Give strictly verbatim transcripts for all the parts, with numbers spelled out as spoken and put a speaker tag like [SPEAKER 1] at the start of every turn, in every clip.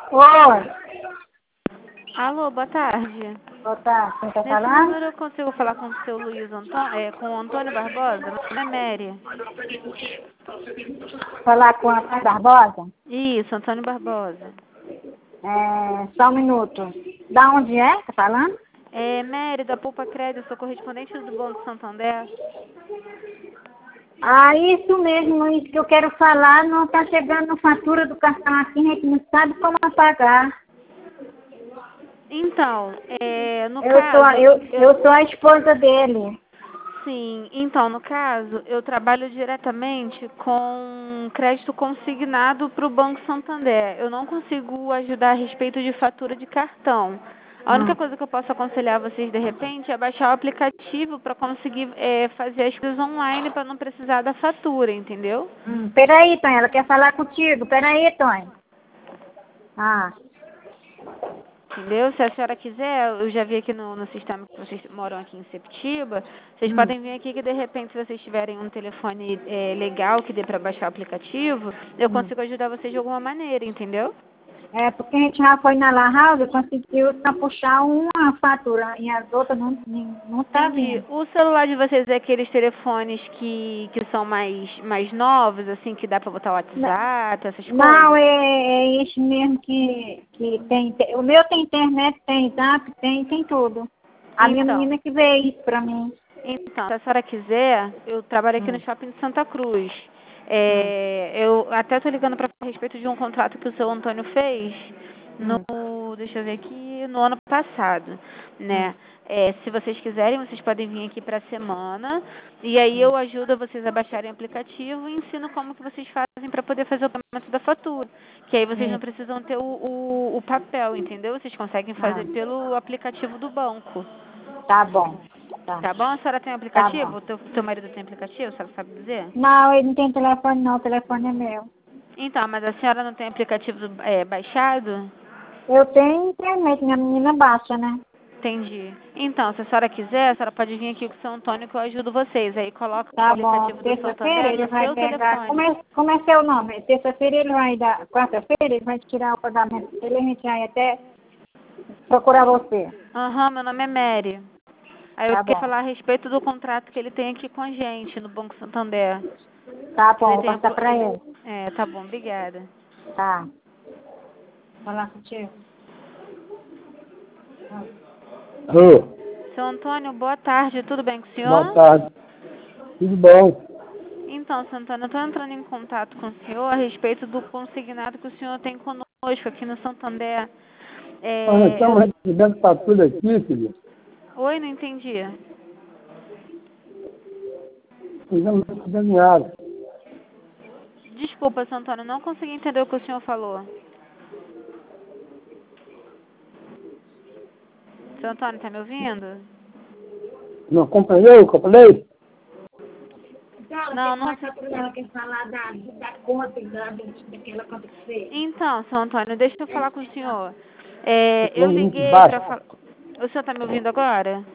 [SPEAKER 1] Oi,
[SPEAKER 2] Alô, boa tarde.
[SPEAKER 1] boa tarde. Quem tá
[SPEAKER 2] Nesse
[SPEAKER 1] falando?
[SPEAKER 2] número eu consigo falar com o seu Luiz Antônio, é, com o Antônio Barbosa? Meu nome é Mary.
[SPEAKER 1] Falar com a Antônio Barbosa?
[SPEAKER 2] Isso, Antônio Barbosa.
[SPEAKER 1] É, só um minuto. Da onde é? Tá falando?
[SPEAKER 2] É, Mary, da Poupa Crédito, sou correspondente do Banco Santander.
[SPEAKER 1] Ah, isso mesmo, isso que eu quero falar. Não tá chegando fatura do cartão aqui, a gente não sabe como pagar.
[SPEAKER 2] Então, é, no
[SPEAKER 1] Eu sou, a-
[SPEAKER 2] caso,
[SPEAKER 1] eu,
[SPEAKER 2] eu...
[SPEAKER 1] eu sou a esposa dele.
[SPEAKER 2] Sim, então, no caso, eu trabalho diretamente com crédito consignado para o Banco Santander. Eu não consigo ajudar a respeito de fatura de cartão. A única
[SPEAKER 1] Hum.
[SPEAKER 2] coisa que eu posso aconselhar vocês, de repente, é baixar o aplicativo para conseguir é, fazer as coisas online para não precisar da fatura, entendeu?
[SPEAKER 1] Hum, peraí, Tonho, ela quer falar contigo. Peraí, Tonho. Ah,
[SPEAKER 2] Entendeu? Se a senhora quiser, eu já vi aqui no, no sistema que vocês moram aqui em Septiba, vocês
[SPEAKER 1] hum,
[SPEAKER 2] podem vir aqui que de repente, se vocês tiverem um telefone é, legal que dê para baixar o aplicativo, eu
[SPEAKER 1] hum.
[SPEAKER 2] consigo ajudar vocês de alguma maneira, entendeu?
[SPEAKER 1] É, porque a gente já foi na La House e conseguiu só puxar uma fatura e as outras não, não, não tá
[SPEAKER 2] Entendi.
[SPEAKER 1] vindo.
[SPEAKER 2] O celular de vocês é aqueles telefones que, que são mais, mais novos, assim, que dá para botar o
[SPEAKER 1] N-
[SPEAKER 2] WhatsApp, essas
[SPEAKER 1] Não,
[SPEAKER 2] coisas?
[SPEAKER 1] é, é esse mesmo que, que tem. te- O meu tem internet, tem zap, tem, tem tudo. A minha
[SPEAKER 2] Então,
[SPEAKER 1] menina que veio isso pra mim.
[SPEAKER 2] Então, se a senhora quiser, eu trabalho aqui no
[SPEAKER 1] Hum,
[SPEAKER 2] Shopping de Santa Cruz.
[SPEAKER 1] hum,
[SPEAKER 2] É, eu até estou ligando para a respeito de um contrato que o seu Antônio fez
[SPEAKER 1] hum,
[SPEAKER 2] no, deixa eu ver aqui, no ano passado,
[SPEAKER 1] hum,
[SPEAKER 2] né? É, se vocês quiserem, vocês podem vir aqui para a semana e aí
[SPEAKER 1] hum.
[SPEAKER 2] eu ajudo vocês a baixarem o aplicativo e ensino como que vocês fazem para poder fazer o pagamento da fatura. Que aí vocês não
[SPEAKER 1] Isso.
[SPEAKER 2] precisam ter o, o, o papel, entendeu? Vocês conseguem
[SPEAKER 1] Ah,
[SPEAKER 2] fazer pelo aplicativo do banco.
[SPEAKER 1] tá bom. Tá,
[SPEAKER 2] Tá bom? A senhora tem
[SPEAKER 1] tá bom.
[SPEAKER 2] aplicativo? O teu, teu marido tem aplicativo? A senhora sabe dizer?
[SPEAKER 1] Não, ele não tem telefone não, o telefone é meu.
[SPEAKER 2] Então, mas a senhora não tem aplicativo é, baixado?
[SPEAKER 1] Eu tenho internet, minha menina baixa, né?
[SPEAKER 2] Entendi. Então, se a senhora quiser, a senhora pode vir aqui com o seu Antônio que eu ajudo vocês. Aí coloca o
[SPEAKER 1] Tá bom,
[SPEAKER 2] aplicativo do
[SPEAKER 1] terça-feira
[SPEAKER 2] Santander
[SPEAKER 1] ele
[SPEAKER 2] no
[SPEAKER 1] vai
[SPEAKER 2] seu
[SPEAKER 1] pegar. Como
[SPEAKER 2] telefone.
[SPEAKER 1] é, como é seu nome? Terça-feira ele vai dar. Quarta-feira ele vai tirar o pagamento dele e a gente vai até procurar você.
[SPEAKER 2] Aham, meu nome é Mary. Aí eu
[SPEAKER 1] Tá
[SPEAKER 2] queria
[SPEAKER 1] bom.
[SPEAKER 2] falar a respeito do contrato que ele tem aqui com a gente no Banco Santander.
[SPEAKER 1] Tá
[SPEAKER 2] Que ele
[SPEAKER 1] bom, vou
[SPEAKER 2] tem...
[SPEAKER 1] passar
[SPEAKER 2] apo-
[SPEAKER 1] pra
[SPEAKER 2] Ele...
[SPEAKER 1] ele.
[SPEAKER 2] É, tá bom, obrigada.
[SPEAKER 1] Tá. Falar contigo.
[SPEAKER 3] Alô,
[SPEAKER 2] Seu Antônio, boa tarde, tudo bem com o
[SPEAKER 3] boa
[SPEAKER 2] senhor?
[SPEAKER 3] tarde. Tudo bom?
[SPEAKER 2] Então, Santana, eu estou entrando em contato com o senhor a respeito do consignado que o senhor tem conosco aqui no Santander.
[SPEAKER 3] Nós não
[SPEAKER 2] É, eu...
[SPEAKER 3] estamos recebendo fatura aqui, filho.
[SPEAKER 2] Oi, não entendi.
[SPEAKER 3] Não estamos recebendo nada.
[SPEAKER 2] Desculpa, Santana, não consegui entender o que o senhor falou. Seu Antônio, tá me ouvindo?
[SPEAKER 3] Não compreendeu o que eu falei?
[SPEAKER 1] Então, ela
[SPEAKER 2] Não,
[SPEAKER 1] quer
[SPEAKER 2] não.
[SPEAKER 1] passar por ela, quer falar da, da conta e da, daquela conta que fez.
[SPEAKER 2] Então, seu Antônio, deixa eu falar com o senhor. É,
[SPEAKER 3] Estou
[SPEAKER 2] eu
[SPEAKER 3] falando muito
[SPEAKER 2] liguei
[SPEAKER 3] baixo.
[SPEAKER 2] para falar. O senhor tá me ouvindo agora?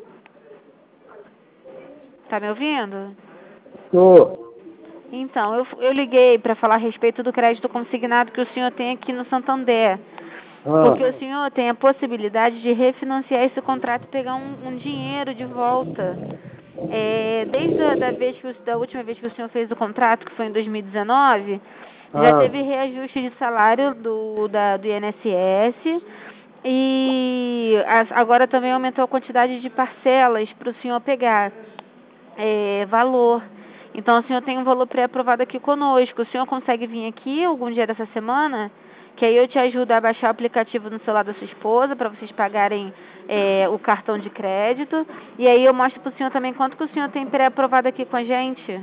[SPEAKER 2] Tá me ouvindo?
[SPEAKER 3] Estou.
[SPEAKER 2] Então, eu, eu liguei para falar a respeito do crédito consignado que o senhor tem aqui no Santander. Porque
[SPEAKER 3] Ah,
[SPEAKER 2] o senhor tem a possibilidade de refinanciar esse contrato e pegar um, um dinheiro de volta. É, desde a da, vez que o, da última vez que o senhor fez o contrato, que foi em dois mil e dezenove, já
[SPEAKER 3] ah,
[SPEAKER 2] teve reajuste de salário do, da, do I N S S e as- agora também aumentou a quantidade de parcelas para o senhor pegar é, valor. Então, o senhor tem um valor pré-aprovado aqui conosco. O senhor consegue vir aqui algum dia dessa semana? Que aí eu te ajudo a baixar o aplicativo no celular da sua esposa para vocês pagarem é, o cartão de crédito. E aí eu mostro para o senhor também quanto que o senhor tem pré-aprovado aqui com a gente.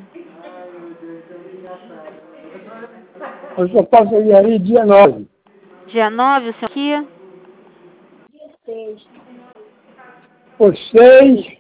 [SPEAKER 3] eu só posso ir aí dia nove.
[SPEAKER 2] Dia nove, o senhor aqui?
[SPEAKER 1] Seis.
[SPEAKER 3] Por seis,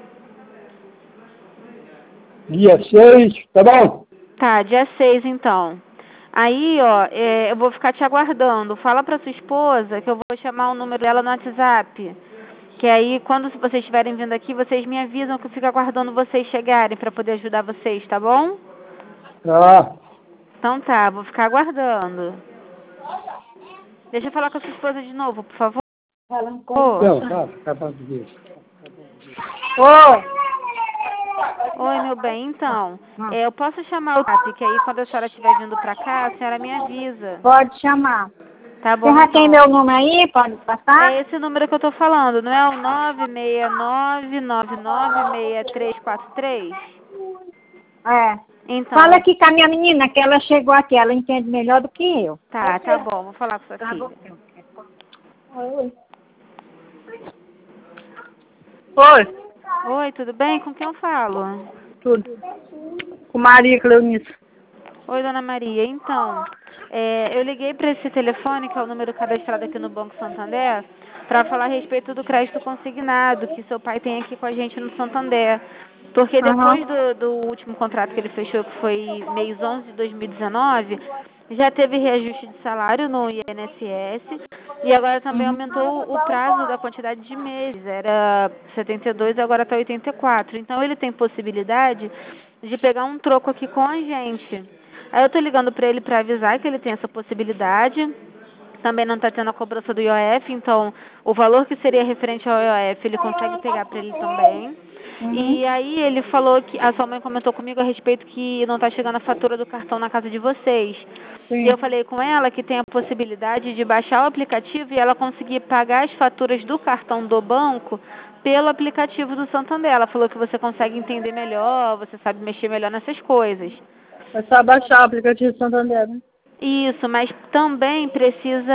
[SPEAKER 3] dia seis, tá bom?
[SPEAKER 2] Tá, dia seis então. Aí, ó, é, eu vou ficar te aguardando. Fala pra sua esposa que eu vou chamar o número dela no WhatsApp. Que aí, quando vocês estiverem vindo aqui, vocês me avisam que eu fico aguardando vocês chegarem pra poder ajudar vocês, tá bom?
[SPEAKER 3] Tá.
[SPEAKER 2] Então tá, vou ficar aguardando. Deixa eu falar com a sua esposa de novo, por favor.
[SPEAKER 3] Não, tá, tá português.
[SPEAKER 1] Oi.
[SPEAKER 2] Oi, meu bem, então, é, eu posso chamar o T A P, que aí quando a senhora estiver vindo pra cá, a senhora me avisa.
[SPEAKER 1] Pode chamar.
[SPEAKER 2] Tá bom,
[SPEAKER 1] Você já
[SPEAKER 2] então.
[SPEAKER 1] tem meu número aí? Pode passar?
[SPEAKER 2] É esse número que eu tô falando, não é o nove seis nove, nove nove seis três quatro três?
[SPEAKER 1] É.
[SPEAKER 2] Então,
[SPEAKER 1] Fala aqui com a minha menina, que ela chegou aqui, ela entende melhor do que eu.
[SPEAKER 2] tá, tá bom, vou falar com sua
[SPEAKER 1] Tá
[SPEAKER 2] filha.
[SPEAKER 1] bom. Oi. Oi.
[SPEAKER 2] Oi, tudo bem? Com quem eu falo?
[SPEAKER 1] Tudo. Com Maria Cleonice.
[SPEAKER 2] Oi, dona Maria. Então, é, eu liguei para esse telefone, que é o número cadastrado aqui no Banco Santander, para falar a respeito do crédito consignado que seu pai tem aqui com a gente no Santander. Porque depois
[SPEAKER 1] Aham.
[SPEAKER 2] do, do último contrato que ele fechou, que foi mês onze de dois mil e dezenove, já teve reajuste de salário no I N S S e agora também
[SPEAKER 1] Uhum.
[SPEAKER 2] aumentou o prazo da quantidade de meses. Era setenta e dois, agora está oitenta e quatro. Então ele tem possibilidade de pegar um troco aqui com a gente. Aí eu tô ligando para ele para avisar que ele tem essa possibilidade. Também não está tendo a cobrança do I O F, então o valor que seria referente ao I O F ele consegue pegar para ele também.
[SPEAKER 1] Uhum.
[SPEAKER 2] E aí ele falou que a sua mãe comentou comigo a respeito que não está chegando a fatura do cartão na casa de vocês. E eu
[SPEAKER 1] Sim.
[SPEAKER 2] falei com ela que tem a possibilidade de baixar o aplicativo e ela conseguir pagar as faturas do cartão do banco pelo aplicativo do Santander. Ela falou que você consegue entender melhor, você sabe mexer melhor nessas coisas.
[SPEAKER 1] É só baixar o aplicativo do Santander, né?
[SPEAKER 2] Isso, mas também precisa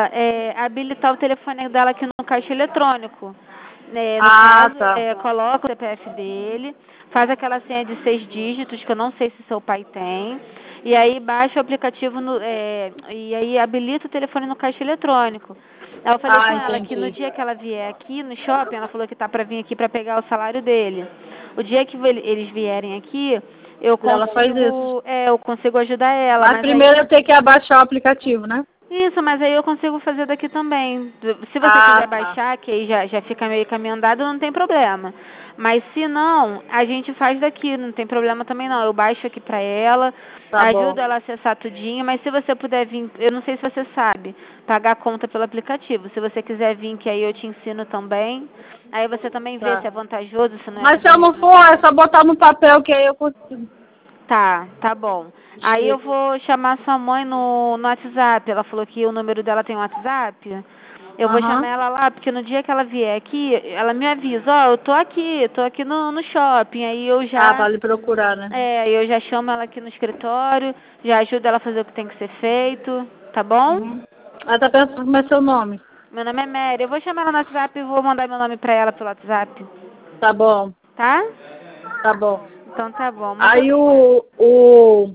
[SPEAKER 2] é, habilitar o telefone dela aqui no caixa eletrônico. É, no
[SPEAKER 1] Ah,
[SPEAKER 2] caso,
[SPEAKER 1] tá.
[SPEAKER 2] é, coloca o C P F dele, faz aquela senha de seis dígitos, que eu não sei se seu pai tem, e aí baixa o aplicativo no, é, e aí habilita o telefone no caixa eletrônico. Aí eu falei
[SPEAKER 1] Ah,
[SPEAKER 2] com ela que no
[SPEAKER 1] entendi.
[SPEAKER 2] dia que ela vier aqui no shopping, ela falou que tá para vir aqui para pegar o salário dele. O dia que ele- eles vierem aqui, eu
[SPEAKER 1] Ela faz isso.
[SPEAKER 2] consigo, é, eu consigo ajudar ela,
[SPEAKER 1] Mas
[SPEAKER 2] mas
[SPEAKER 1] primeiro
[SPEAKER 2] aí
[SPEAKER 1] eu tenho que abaixar o aplicativo, né?
[SPEAKER 2] isso, mas aí eu consigo fazer daqui também. Se você
[SPEAKER 1] Ah,
[SPEAKER 2] quiser
[SPEAKER 1] tá.
[SPEAKER 2] baixar, que aí já, já fica meio caminho andado, não tem problema. Mas se não, a gente faz daqui, não tem problema também não. Eu baixo aqui pra ela,
[SPEAKER 1] Tá bom.
[SPEAKER 2] ajudo ela a acessar tudinho, mas se você puder vir, eu não sei se você sabe, pagar a conta pelo aplicativo. Se você quiser vir, que aí eu te ensino também. Aí você também vê
[SPEAKER 1] Tá.
[SPEAKER 2] se é vantajoso, se não é
[SPEAKER 1] Mas se eu não
[SPEAKER 2] conveniente na
[SPEAKER 1] for,
[SPEAKER 2] sua
[SPEAKER 1] é só botar no papel que aí eu consigo.
[SPEAKER 2] Tá, tá bom. Aí eu vou chamar sua mãe no, no WhatsApp. Ela falou que o número dela tem WhatsApp. Eu vou chamar
[SPEAKER 1] Aham.
[SPEAKER 2] ela lá, porque no dia que ela vier aqui, ela me avisa, ó, eu tô aqui, tô aqui no, no shopping. Aí eu
[SPEAKER 1] Ah,
[SPEAKER 2] já,
[SPEAKER 1] vale procurar, né?
[SPEAKER 2] é, eu já chamo ela aqui no escritório, já ajudo ela a fazer o que tem que ser feito, tá bom?
[SPEAKER 1] Uhum. Ela tá pensando como é seu nome.
[SPEAKER 2] Meu nome é Mary. Eu vou chamar ela no WhatsApp e vou mandar meu nome pra ela pelo WhatsApp,
[SPEAKER 1] Tá bom.
[SPEAKER 2] tá?
[SPEAKER 1] Tá bom.
[SPEAKER 2] Então tá bom. Muito
[SPEAKER 1] Aí o... o...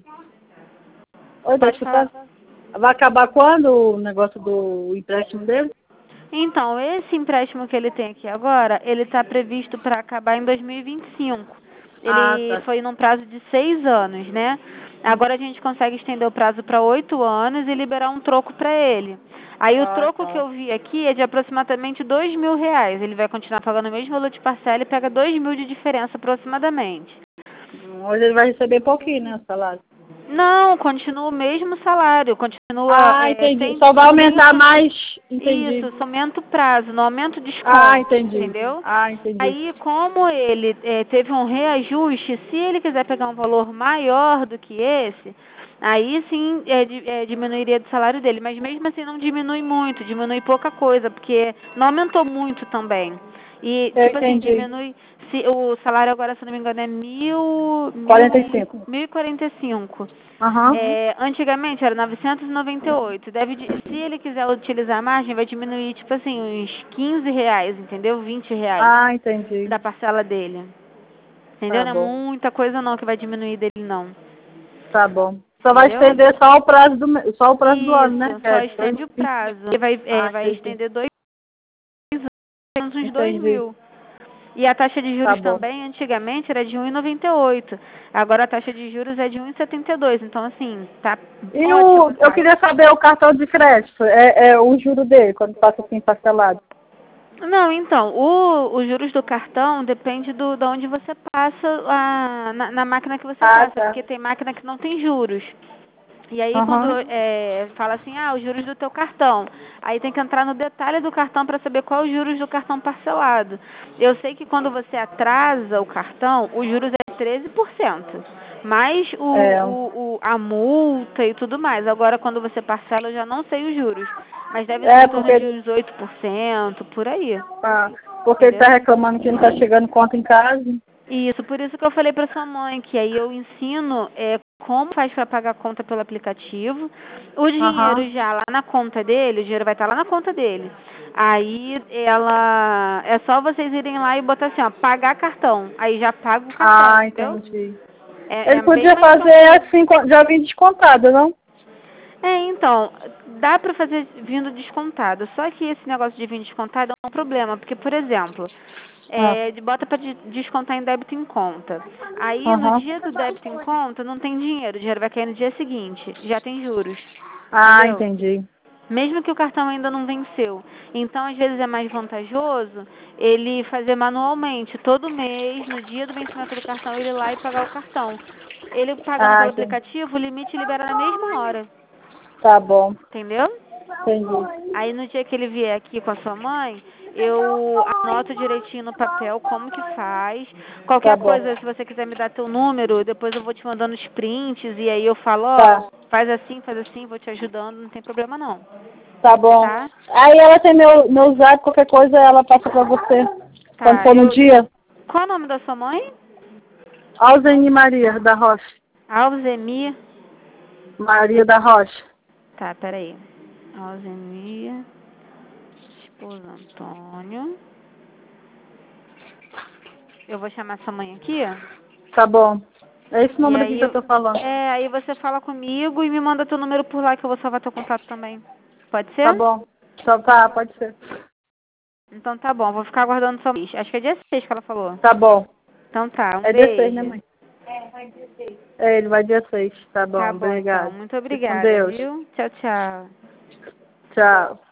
[SPEAKER 1] Oi,
[SPEAKER 2] Pode
[SPEAKER 1] deixa eu
[SPEAKER 2] falar.
[SPEAKER 1] falar. Vai acabar quando o negócio do empréstimo dele?
[SPEAKER 2] Então, esse empréstimo que ele tem aqui agora, ele está previsto para acabar em dois mil e vinte e cinco.
[SPEAKER 1] Ah,
[SPEAKER 2] Ele
[SPEAKER 1] tá.
[SPEAKER 2] foi num prazo de seis anos, né? Agora a gente consegue estender o prazo para oito anos e liberar um troco para ele. Aí o
[SPEAKER 1] Ah,
[SPEAKER 2] troco que
[SPEAKER 1] tá.
[SPEAKER 2] eu vi aqui é de aproximadamente dois mil reais. Ele vai continuar pagando o mesmo valor de parcela e pega dois mil de diferença aproximadamente.
[SPEAKER 1] Hum, Hoje ele vai receber pouquinho, né, o salário?
[SPEAKER 2] Não, continua o mesmo salário, continua
[SPEAKER 1] Ah,
[SPEAKER 2] é,
[SPEAKER 1] entendi.
[SPEAKER 2] sem,
[SPEAKER 1] Só vai
[SPEAKER 2] sem
[SPEAKER 1] aumentar
[SPEAKER 2] o,
[SPEAKER 1] mais. Entendi.
[SPEAKER 2] isso, somente o prazo, não aumenta o
[SPEAKER 1] Ah,
[SPEAKER 2] desconto,
[SPEAKER 1] entendi.
[SPEAKER 2] entendeu?
[SPEAKER 1] Ah, entendi.
[SPEAKER 2] Aí, como ele eh, teve um reajuste, se ele quiser pegar um valor maior do que esse, aí sim eh, di- eh, diminuiria do salário dele. Mas mesmo assim não diminui muito, diminui pouca coisa, porque não aumentou muito também. E,
[SPEAKER 1] Eu
[SPEAKER 2] tipo assim,
[SPEAKER 1] entendi.
[SPEAKER 2] diminui. Se, o salário agora, se não me engano, é mil, mil,
[SPEAKER 1] quarenta e cinco.
[SPEAKER 2] mil e quarenta e cinco.
[SPEAKER 1] Aham.
[SPEAKER 2] É, antigamente era novecentos e noventa e oito. Deve, di- se ele quiser utilizar a margem, vai diminuir, tipo assim, uns quinze reais, entendeu? vinte reais
[SPEAKER 1] Ah, entendi.
[SPEAKER 2] da parcela dele. Entendeu?
[SPEAKER 1] Tá
[SPEAKER 2] Não é
[SPEAKER 1] bom.
[SPEAKER 2] muita coisa não que vai diminuir dele, não.
[SPEAKER 1] Tá bom. Só vai
[SPEAKER 2] Entendeu?
[SPEAKER 1] estender só o prazo do, me- só o prazo do ano, né?
[SPEAKER 2] Isso,
[SPEAKER 1] Que
[SPEAKER 2] só
[SPEAKER 1] é dois
[SPEAKER 2] estende o
[SPEAKER 1] mil e vinte.
[SPEAKER 2] prazo. Ele vai, é,
[SPEAKER 1] Ah,
[SPEAKER 2] vai
[SPEAKER 1] entendi.
[SPEAKER 2] estender dois anos, uns dois
[SPEAKER 1] Entendi.
[SPEAKER 2] mil. E a taxa de
[SPEAKER 1] Tá
[SPEAKER 2] juros
[SPEAKER 1] bom.
[SPEAKER 2] também, antigamente, era de um vírgula noventa e oito. Agora a taxa de juros é de um vírgula setenta e dois. Então, assim, tá
[SPEAKER 1] E
[SPEAKER 2] ótima
[SPEAKER 1] o,
[SPEAKER 2] a
[SPEAKER 1] eu
[SPEAKER 2] taxa.
[SPEAKER 1] queria saber o cartão de crédito, é, é o juro dele, quando passa assim parcelado.
[SPEAKER 2] Não, então, o, os juros do cartão depende do, de onde você passa, a, na, na máquina que você
[SPEAKER 1] Ah,
[SPEAKER 2] passa,
[SPEAKER 1] tá.
[SPEAKER 2] porque tem máquina que não tem juros. E aí
[SPEAKER 1] Aham.
[SPEAKER 2] quando é, fala assim, ah, os juros do teu cartão. Aí tem que entrar no detalhe do cartão para saber qual os juros do cartão parcelado. Eu sei que quando você atrasa o cartão, os juros é treze por cento. Mais o,
[SPEAKER 1] É.
[SPEAKER 2] o, o, a multa e tudo mais. Agora quando você parcela, eu já não sei os juros. Mas deve ser
[SPEAKER 1] É,
[SPEAKER 2] em torno de
[SPEAKER 1] porque,
[SPEAKER 2] uns oito por cento, por aí.
[SPEAKER 1] ah, porque ele tá
[SPEAKER 2] Entendeu?
[SPEAKER 1] reclamando que não tá chegando conta em casa.
[SPEAKER 2] Isso, por isso que eu falei para sua mãe, que aí eu ensino é, como faz para pagar a conta pelo aplicativo. O dinheiro
[SPEAKER 1] Aham.
[SPEAKER 2] já lá na conta dele, o dinheiro vai estar lá na conta dele. Aí ela é só vocês irem lá e botar assim, ó, pagar cartão. Aí já paga o cartão,
[SPEAKER 1] Ah,
[SPEAKER 2] entendeu?
[SPEAKER 1] entendi.
[SPEAKER 2] É,
[SPEAKER 1] Ele
[SPEAKER 2] é bem
[SPEAKER 1] podia
[SPEAKER 2] mais
[SPEAKER 1] fazer
[SPEAKER 2] tranquilo.
[SPEAKER 1] assim, co- já vim descontado, não?
[SPEAKER 2] É, então, dá pra fazer vindo descontado. Só que esse negócio de vir descontado é um problema, porque, por exemplo,
[SPEAKER 1] Ah.
[SPEAKER 2] é, de- bota pra de- descontar em débito em conta. Aí, no
[SPEAKER 1] Aham.
[SPEAKER 2] dia do débito em conta, não tem dinheiro, o dinheiro vai cair no dia seguinte, já tem juros,
[SPEAKER 1] Ah,
[SPEAKER 2] entendeu?
[SPEAKER 1] entendi.
[SPEAKER 2] Mesmo que o cartão ainda não venceu. Então, às vezes é mais vantajoso ele fazer manualmente, todo mês, no dia do vencimento do cartão, ele ir lá e pagar o cartão. Ele pagando
[SPEAKER 1] Ah,
[SPEAKER 2] pelo
[SPEAKER 1] entendi.
[SPEAKER 2] aplicativo, o limite libera na mesma hora.
[SPEAKER 1] Tá bom.
[SPEAKER 2] Entendeu?
[SPEAKER 1] Entendi.
[SPEAKER 2] Aí no dia que ele vier aqui com a sua mãe, eu anoto direitinho no papel como que faz.
[SPEAKER 1] Tá
[SPEAKER 2] Qualquer
[SPEAKER 1] bom.
[SPEAKER 2] coisa, se você quiser me dar teu número, depois eu vou te mandando os prints e aí eu falo, ó,
[SPEAKER 1] Tá.
[SPEAKER 2] faz assim, faz assim, vou te ajudando, não tem problema não.
[SPEAKER 1] Tá bom.
[SPEAKER 2] Tá?
[SPEAKER 1] Aí ela tem meu, meu zap, qualquer coisa ela passa pra você. Quando
[SPEAKER 2] Tá,
[SPEAKER 1] for no
[SPEAKER 2] eu...
[SPEAKER 1] dia.
[SPEAKER 2] Qual é o nome da sua mãe?
[SPEAKER 1] Alzene Maria da Rocha.
[SPEAKER 2] Alzemir.
[SPEAKER 1] Maria da Rocha.
[SPEAKER 2] Tá, peraí. Alzemir, esposa Antônio. Eu vou chamar sua mãe aqui, ó.
[SPEAKER 1] Tá bom. É esse
[SPEAKER 2] E
[SPEAKER 1] número aqui
[SPEAKER 2] aí,
[SPEAKER 1] que eu tô falando.
[SPEAKER 2] é, aí você fala comigo e me manda teu número por lá que eu vou salvar teu contato também. Pode
[SPEAKER 1] Tá
[SPEAKER 2] ser?
[SPEAKER 1] bom. Só tá, pode ser.
[SPEAKER 2] Então tá bom, vou ficar aguardando sua mês. Acho que é dia seis que ela falou.
[SPEAKER 1] Tá bom.
[SPEAKER 2] Então tá, um
[SPEAKER 1] É dia seis, né,
[SPEAKER 2] beijo.
[SPEAKER 1] mãe? É, ele vai dia seis. Tá bom,
[SPEAKER 2] Tá bom então,
[SPEAKER 1] obrigado.
[SPEAKER 2] muito
[SPEAKER 1] Fique com
[SPEAKER 2] obrigada,
[SPEAKER 1] Deus.
[SPEAKER 2] viu? Tchau, tchau.
[SPEAKER 1] Tchau.